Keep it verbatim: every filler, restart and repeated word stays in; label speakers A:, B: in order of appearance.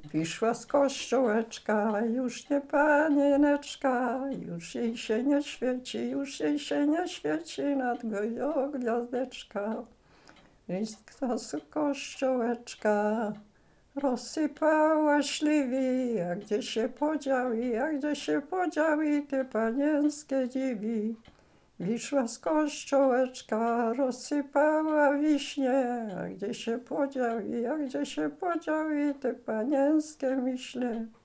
A: Wyszła z kościołeczka, już nie panieneczka, już jej się nie świeci, już jej się nie świeci nad goją gwiazdeczka. Listka z kościołeczka rozsypała śliwi, a gdzie się podziały, a gdzie się podziały te panienskie dziwi. Wyszła z kościołeczka, rozsypała wiśnie, a gdzie się podziały, a gdzie się podziały te panienskie myśle.